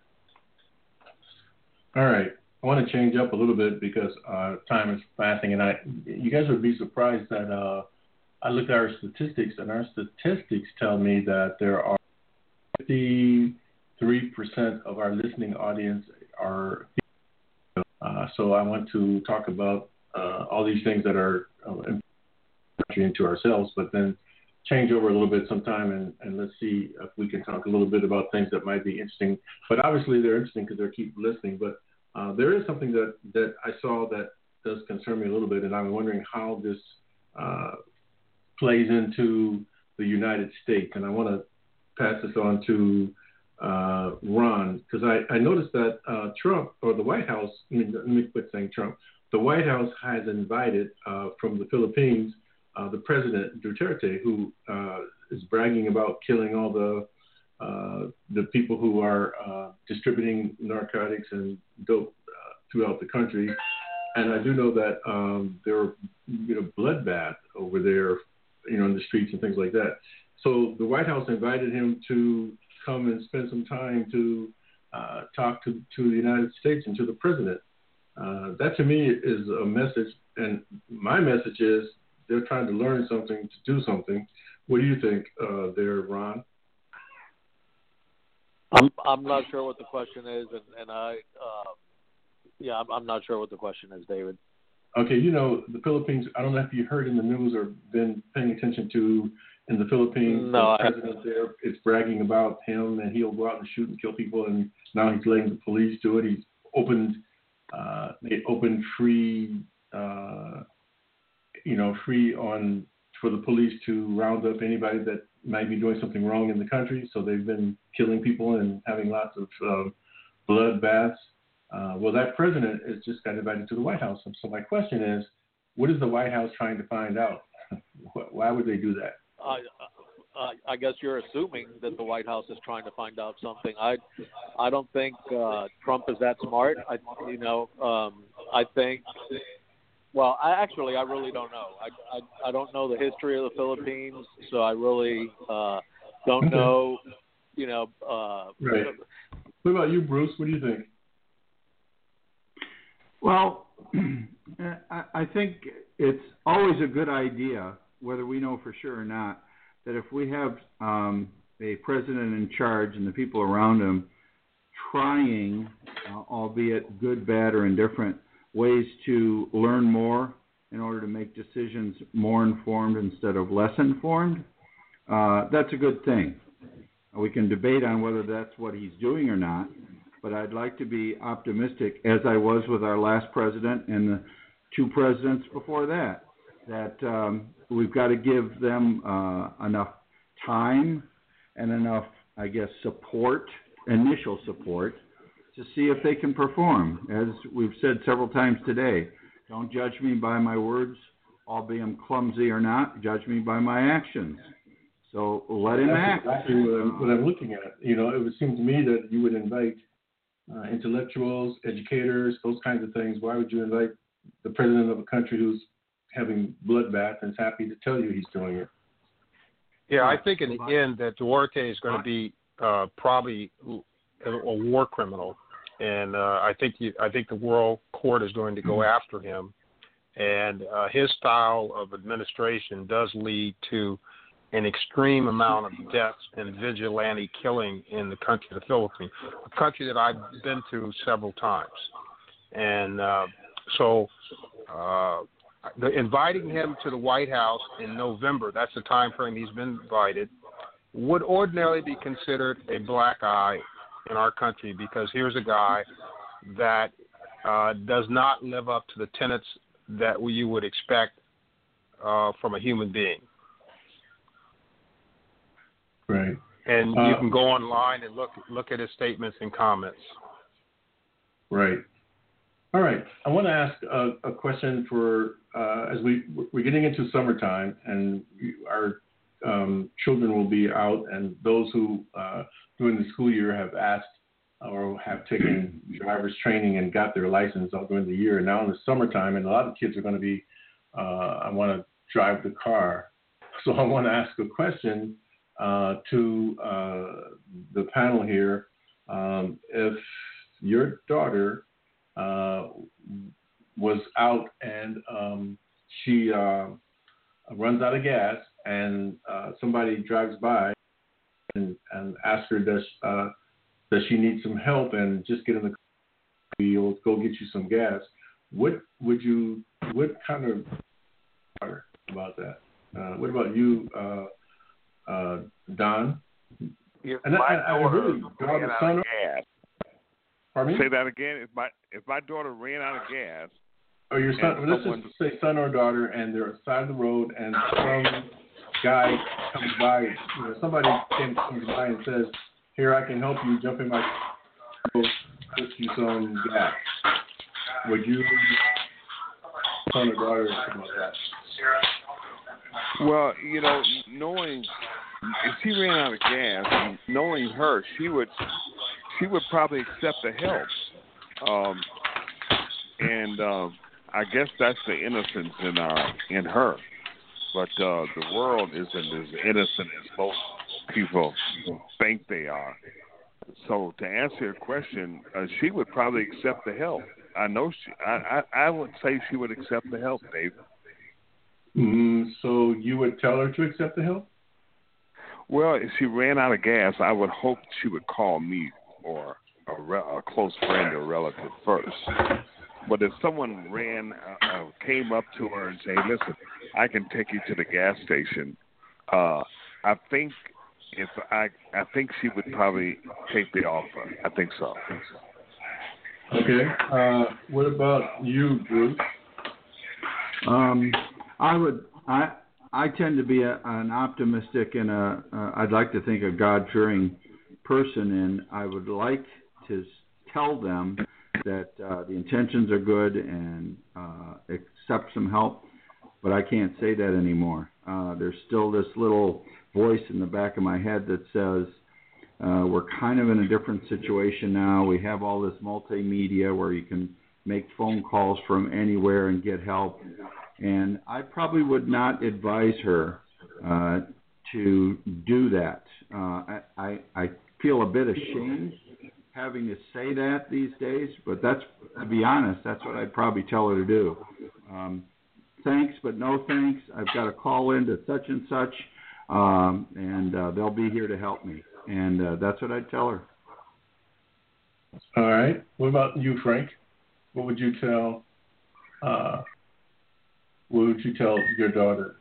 All right. I want to change up a little bit because uh, time is passing, and I, you guys would be surprised that uh, I looked at our statistics, and our statistics tell me that there are fifty-three percent of our listening audience are Uh, so I want to talk about uh, all these things that are uh, into ourselves, but then change over a little bit sometime and, and let's see if we can talk a little bit about things that might be interesting. But obviously they're interesting because they keep listening. But uh, there is something that, that I saw that does concern me a little bit, and I'm wondering how this uh, plays into the United States. And I want to pass this on to Uh, Ron, because I, I noticed that uh, Trump, or the White House, I mean, let me quit saying Trump, the White House has invited uh, from the Philippines uh, the President Duterte, who uh, is bragging about killing all the uh, the people who are uh, distributing narcotics and dope uh, throughout the country. And I do know that um, there are, you know, bloodbath over there, you know, in the streets and things like that. So the White House invited him to come and spend some time to uh, talk to, to the United States and to the president. Uh, that to me is a message, and my message is they're trying to learn something to do something. What do you think uh, there, Ron?
I'm I'm not sure what the question is, and, and I uh, yeah I'm, I'm not sure what the question is, David.
Okay, you know the Philippines. I don't know if you heard in the news or been paying attention to. In the Philippines,
no,
the president there is bragging about him, and he'll go out and shoot and kill people. And now he's letting the police do it. He's opened, uh, they opened free, uh, you know, free on for the police to round up anybody that might be doing something wrong in the country. So they've been killing people and having lots of uh, bloodbaths. Uh, well, that president has just got invited to the White House. So my question is, what is the White House trying to find out? Why would they do that?
I, I, I guess you're assuming that the White House is trying to find out something. I, I don't think uh, Trump is that smart. I, you know, um, I think. Well, I actually, I really don't know. I, I, I don't know the history of the Philippines, so I really uh, don't
okay.
know. You know. Uh,
right. What about you, Bruce? What do you think?
Well, I, I think it's always a good idea, whether we know for sure or not, that if we have um, a president in charge and the people around him trying, uh, albeit good, bad, or indifferent, ways to learn more in order to make decisions more informed instead of less informed, uh, that's a good thing. We can debate on whether that's what he's doing or not, but I'd like to be optimistic, as I was with our last president and the two presidents before that, that um, we've got to give them uh, enough time and enough, I guess, support, initial support, to see if they can perform. As we've said several times today, don't judge me by my words, albeit I'm clumsy or not. Judge me by my actions. So let him
That's
act.
exactly what I'm, what I'm looking at. You know, it would seem to me that you would invite uh, intellectuals, educators, those kinds of things. Why would you invite the president of a country who's having bloodbath and is happy to tell you he's doing it?
Yeah, I think in the end that Duarte is going to be uh, probably a, a war criminal, and uh, I think he, I think the World Court is going to go after him, and uh, his style of administration does lead to an extreme amount of deaths and vigilante killing in the country of the Philippines, a country that I've been to several times, and uh, so. Uh, The, inviting him to the White House in November, that's the time frame he's been invited, would ordinarily be considered a black eye in our country, because here's a guy that uh, does not live up to the tenets that you would expect uh, from a human being.
Right.
And
uh,
you can go online and look look at his statements and comments.
Right. All right. I want to ask a, a question for uh, as we we're getting into summertime, and our um, children will be out, and those who uh, during the school year have asked or have taken driver's training and got their license all during the year, and now in the summertime, and a lot of kids are going to be, uh, I want to drive the car. So I want to ask a question uh, to uh, the panel here. Um, if your daughter uh, was out and um, she uh, runs out of gas and uh, somebody drives by and, and asks her, does, uh, does she need some help and just get in the car, we'll go get you some gas, what would you, what kind of about that? Uh, what about you, uh, uh, Don?
If
and
my
I, I,
daughter
I really,
ran out of gas.
Pardon me?
Say that again. If my if my daughter ran out of gas.
Or your son, well, let's
someone,
just say son or daughter, and they're side of the road, and some guy comes by, you know, somebody came, comes by and says, "Here, I can help you. Jump in my car, put you some gas." Would you, son or daughter, something like that?
Well, you know, knowing if she ran out of gas, knowing her, she would she would probably accept the help, um, and um, I guess that's the innocence in uh, in her. But uh, the world isn't as innocent as most people think they are. So to answer your question, uh, she would probably accept the help. I know she. I, I, I would say she would accept the help, David.
Mm, so you would tell her to accept the help?
Well, if she ran out of gas, I would hope she would call me or a, re- a close friend or relative first. But if someone ran, uh, uh, came up to her and said, hey, listen, I can take you to the gas station, uh, I think if I, I think she would probably take the offer. I think so.
Okay. Uh, what about you, Bruce?
Um, I would. I I tend to be a, an optimistic and a. Uh, I'd like to think a God-fearing person, and I would like to tell them that uh, the intentions are good and uh, accept some help. But I can't say that anymore. Uh, there's still this little voice in the back of my head that says uh, we're kind of in a different situation now. We have all this multimedia where you can make phone calls from anywhere and get help. And I probably would not advise her uh, to do that. Uh, I, I, I feel a bit ashamed having to say that these days, but that's, to be honest, that's what I'd probably tell her to do. Um, thanks, but no thanks. I've got to call in to such and such, um, and uh, they'll be here to help me. And uh, that's what I'd tell her.
All right. What about you, Frank? What would you tell? Uh, what would you tell your daughter?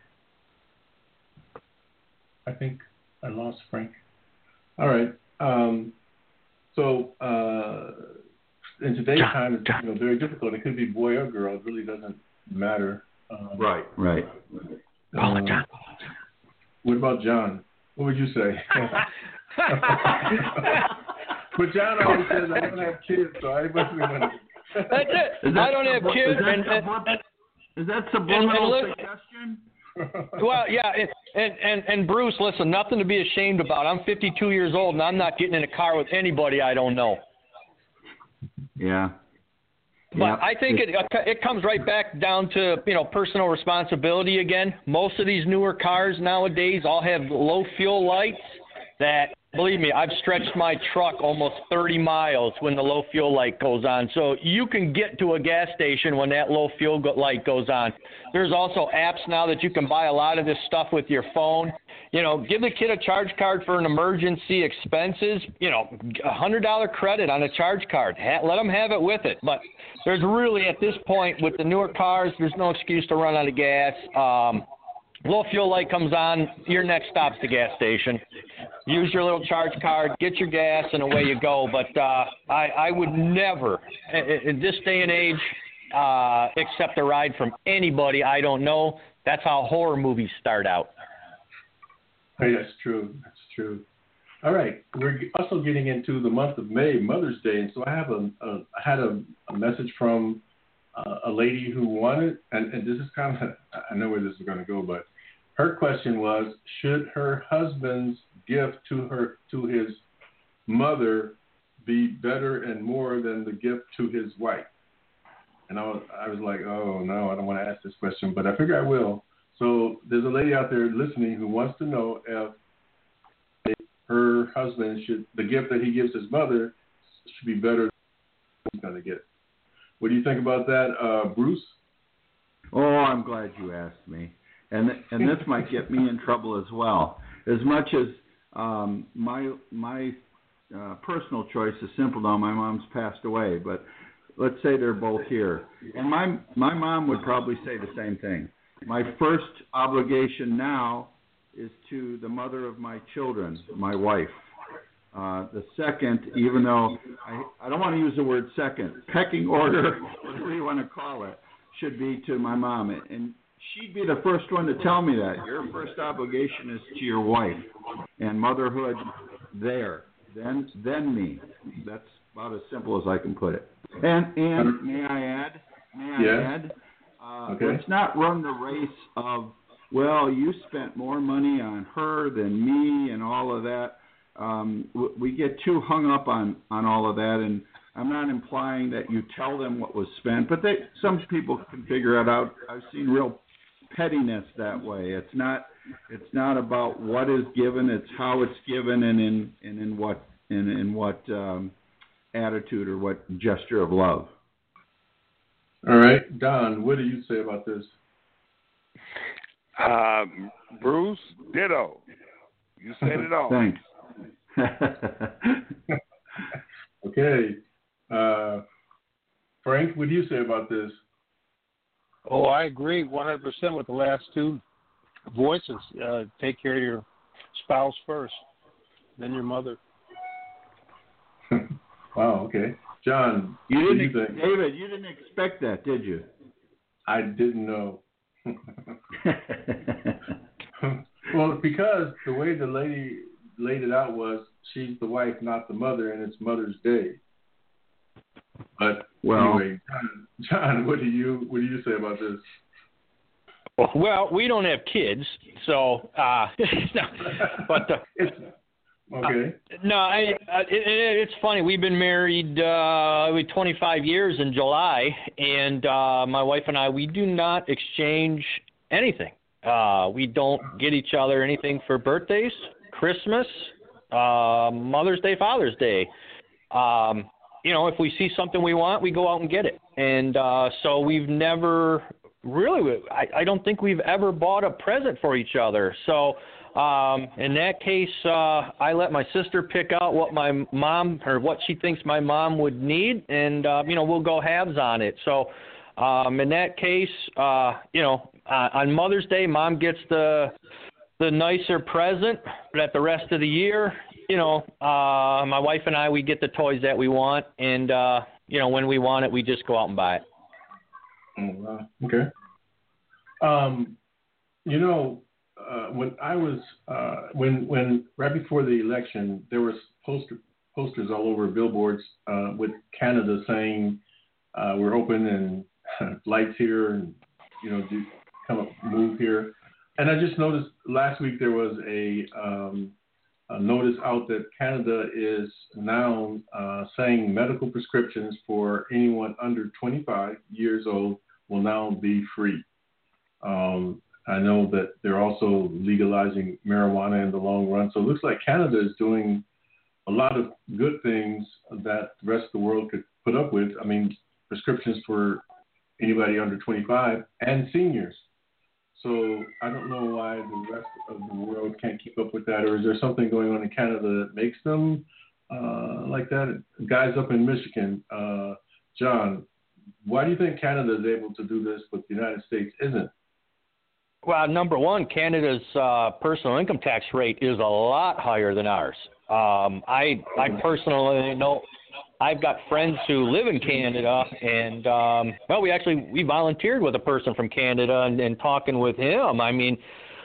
I think I lost Frank. All right. Um, so uh, in today's John, time, it's you know, very difficult. It could be boy or girl. It really doesn't matter. Um,
right. Right.
Call it John. What about John? What would you say? But John always says, I don't have kids, so I must be one of them.
That's it. That I don't have kids.
Is that,
and,
and, is that subliminal
and, and
suggestion?
Well, yeah, and, and, and Bruce, listen, nothing to be ashamed about. I'm fifty-two years old, and I'm not getting in a car with anybody I don't know.
Yeah.
But
yep.
I think it it comes right back down to, you know, personal responsibility again. Most of these newer cars nowadays all have low fuel lights that, believe me, I've stretched my truck almost thirty miles when the low fuel light goes on. So you can get to a gas station when that low fuel light goes on. There's also apps now that you can buy a lot of this stuff with your phone. You know, give the kid a charge card for an emergency expenses. You know, a hundred dollar credit on a charge card. Ha- let them have it with it. But there's really, at this point, with the newer cars, there's no excuse to run out of gas. Um, low fuel light comes on, your next stop's the gas station. Use your little charge card, get your gas, and away you go. But uh, I, I would never, in this day and age, uh, accept a ride from anybody I don't know. That's how horror movies start out.
Hey, that's true. That's true. All right. We're also getting into the month of May, Mother's Day, and so I have a, a I had a, a message from uh, a lady who wanted, and, and this is kind of, I know where this is going to go, but her question was, should her husband's gift to her to his mother be better and more than the gift to his wife? And I was, I was like, oh no, I don't want to ask this question, but I figure I will. So there's a lady out there listening who wants to know if her husband should, the gift that he gives his mother should be better than he's going to get. What do you think about that, uh, Bruce?
Oh, I'm glad you asked me. And and this might get me in trouble as well. As much as um, my my uh, personal choice is simple now, my mom's passed away, but let's say they're both here. And my my mom would probably say the same thing. My first obligation now is to the mother of my children, my wife. Uh, the second, even though I, I don't want to use the word second, pecking order, whatever you want to call it, should be to my mom. And she'd be the first one to tell me that. Your first obligation is to your wife, and motherhood there, then then me. That's about as simple as I can put it. And and may I add, may I
yeah.
add, uh,
okay.
let's not run the race of, well, you spent more money on her than me and all of that. Um, we get too hung up on, on all of that, and I'm not implying that you tell them what was spent, but they, some people can figure it out. I've seen real pettiness that way. It's not it's not about what is given; it's how it's given, and in and in what in in what um, attitude or what gesture of love.
All right, Don, what do you say about this?
Um, Bruce, ditto. You said it all.
Thanks.
Okay. Uh, Frank, what do you say about this?
Oh, I agree one hundred percent with the last two voices. Uh, take care of your spouse first, then your mother.
Wow, okay. John,
you
what
didn't,
do you think?
David, you didn't expect that, did you?
I didn't know. Well, because the way the lady laid it out was she's the wife, not the mother, and it's Mother's Day. But
well,
anyway, John, John, what do you what do you say about this?
Well, we don't have kids, so uh, no, but uh,
it's, okay.
Uh, no, I, uh, it, it's funny. We've been married uh, twenty-five years in July, and uh, my wife and I, we do not exchange anything. Uh, we don't get each other anything for birthdays, Christmas, uh, Mother's Day, Father's Day. Um, you know, if we see something we want, we go out and get it. And uh, so we've never really, I, I don't think we've ever bought a present for each other. So um, in that case, uh, I let my sister pick out what my mom or what she thinks my mom would need, and, uh, you know, we'll go halves on it. So um, in that case, uh, you know, uh, on Mother's Day, Mom gets the the nicer present, but at the rest of the year, you know, uh, my wife and I, we get the toys that we want, and, uh, you know, when we want it, we just go out and buy it.
Oh, wow. Okay. Um, you know, uh, when I was, uh, when, when, right before the election, there was poster, posters all over billboards uh, with Canada saying, uh, we're open and lights here and, you know, do come up, move here. And I just noticed last week there was a, um, a notice out that Canada is now uh, saying medical prescriptions for anyone under twenty-five years old will now be free. Um, I know that they're also legalizing marijuana in the long run. So it looks like Canada is doing a lot of good things that the rest of the world could put up with. I mean, prescriptions for anybody under twenty-five and seniors. So I don't know why the rest of the world can't keep up with that, or is there something going on in Canada that makes them uh, like that? Guys up in Michigan, uh, John, why do you think Canada is able to do this, but the United States isn't?
Well, number one, Canada's uh, personal income tax rate is a lot higher than ours. Um, I I personally know I've got friends who live in Canada, and um, well, we actually we volunteered with a person from Canada and, and talking with him. I mean,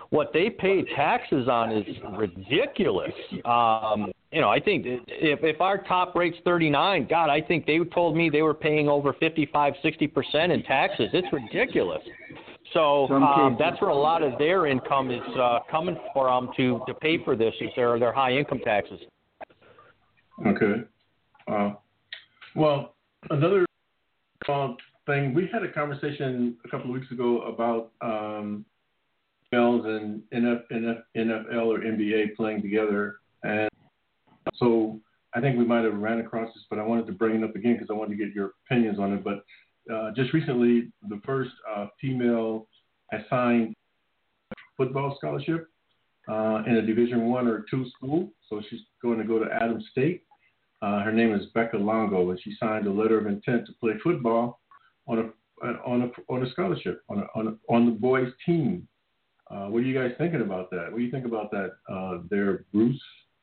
what they pay taxes on is ridiculous. Um, you know, I think if if our top rate's thirty-nine, God, I think they told me they were paying over fifty-five, sixty percent in taxes. It's ridiculous. So um, that's where a lot of their income is uh, coming from to, to pay for this, is their their high income taxes.
Okay. Uh, well, another uh, thing, we had a conversation a couple of weeks ago about um, males and N F L or N B A playing together. And so I think we might have ran across this, but I wanted to bring it up again because I wanted to get your opinions on it. But uh, just recently, the first uh, female assigned football scholarship uh, in a Division One or two school. So she's going to go to Adams State. Uh, her name is Becca Longo, and she signed a letter of intent to play football on a on a on a scholarship on a, on a, on the boys' team. Uh, what are you guys thinking about that? What do you think about that, uh, there, Bruce?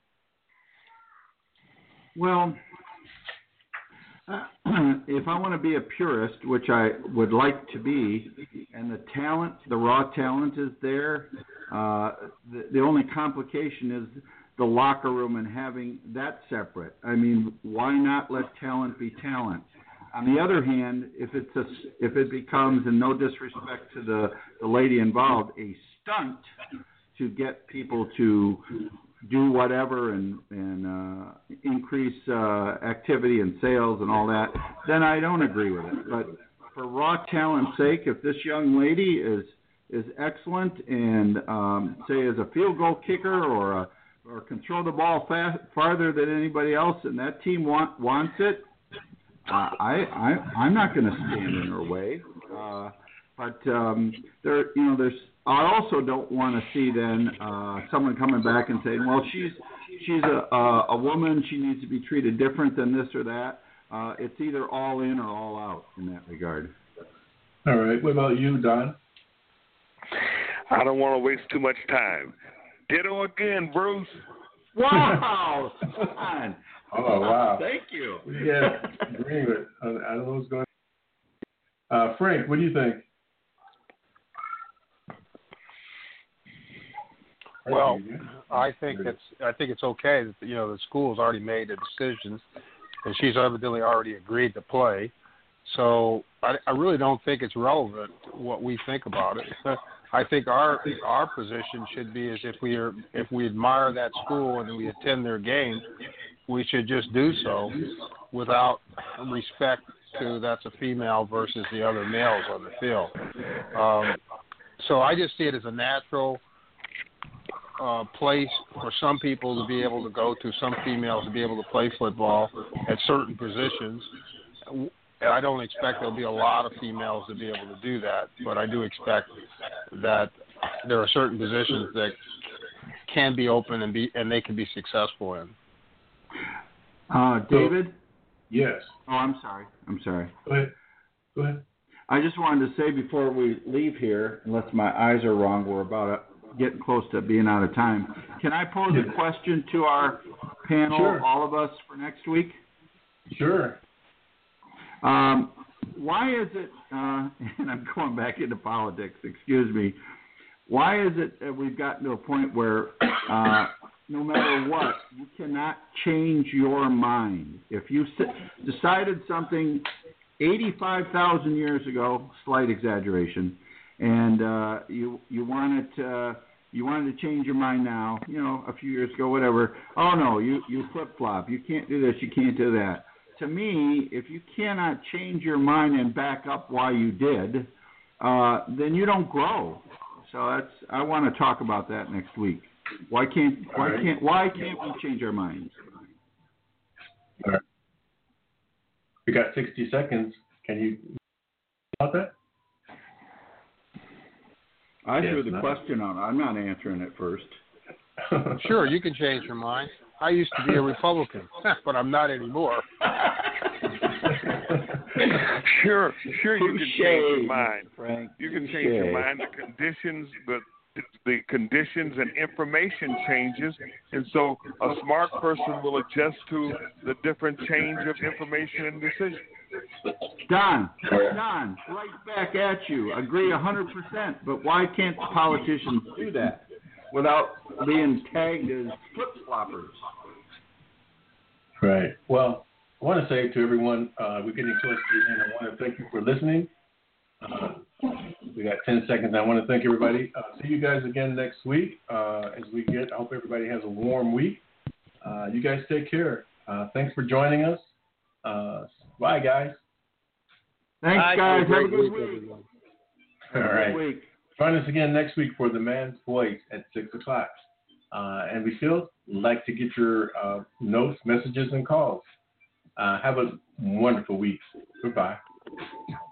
Well, uh, if I want to be a purist, which I would like to be, and the talent, the raw talent is there, uh, the, the only complication is the locker room and having that separate. I mean, why not let talent be talent? On the other hand, if it's a, if it becomes, and no disrespect to the, the lady involved, a stunt to get people to do whatever and, and uh, increase uh, activity and sales and all that, then I don't agree with it. But for raw talent's sake, if this young lady is is excellent and um, say is a field goal kicker or a, or can throw the ball fast, farther than anybody else, and that team want, wants it, uh, I, I I'm not going to stand in her way. Uh, but um, there, you know, there's. I also don't want to see then uh, someone coming back and saying, well, she's she's a, a a woman, she needs to be treated different than this or that. Uh, it's either all in or all out in that regard.
All right. What about you, Don?
I don't want to waste too much time. Ditto again, Bruce.
Wow. Don.
Oh, wow.
Thank you.
Yeah, agreeing with. I don't know what's going on. Uh, Frank, what do you think?
Well, I think it's I think it's okay that you know the school's already made a decision, and she's evidently already agreed to play. So I, I really don't think it's relevant what we think about it. I think our our position should be is if we are if we admire that school and we attend their game, we should just do so without respect to that's a female versus the other males on the field. Um, so I just see it as a natural uh, place for some people to be able to go to, some females to be able to play football at certain positions. And I don't expect there'll be a lot of females to be able to do that, but I do expect that there are certain positions that can be open and be and they can be successful in.
Uh, David? So,
yes.
Oh, I'm sorry. I'm sorry.
Go ahead. Go ahead.
I just wanted to say before we leave here, unless my eyes are wrong, we're about a, getting close to being out of time. Can I pose a question to our panel,
sure.
all of us, for next week?
Sure.
Um, why is it, uh, and I'm going back into politics, excuse me, why is it that we've gotten to a point where uh, no matter what, you cannot change your mind? If you decided something eighty-five thousand years ago, slight exaggeration, and uh, you you wanted to, you wanted to change your mind now, you know, a few years ago, whatever. Oh no, you you flip flop. You can't do this. You can't do that. To me, if you cannot change your mind and back up why you did, uh, then you don't grow. So that's I want to talk about that next week. Why can't why right. can't why can't we change our minds?
All right. We got sixty seconds. Can you about that?
I
yes,
threw the
not.
question out. I'm not answering it first.
Sure, you can change your mind. I used to be a Republican, but I'm not anymore.
sure, sure you can change your mind.
Frank.
You can change your mind. The conditions, the the conditions and information changes, and so a smart person will adjust to the different change of information and decision.
Don, Don, right back at you. Agree one hundred percent, but why can't the politicians do that without being tagged as flip-floppers?
Right. Well, I want to say to everyone, uh, we're getting close to the end. I want to thank you for listening. Uh, we got ten seconds. I want to thank everybody. Uh, see you guys again next week. Uh, as we get, I hope everybody has a warm week. Uh, you guys take care. Uh, thanks for joining us. Uh, bye, guys.
Thanks,
Bye.
guys. Have a good
week,
week.
everyone.
All right.
Week.
Join us again next week for The Man's Voice at six o'clock. Uh, and we still like to get your uh, notes, messages, and calls. Uh, have a wonderful week. Goodbye.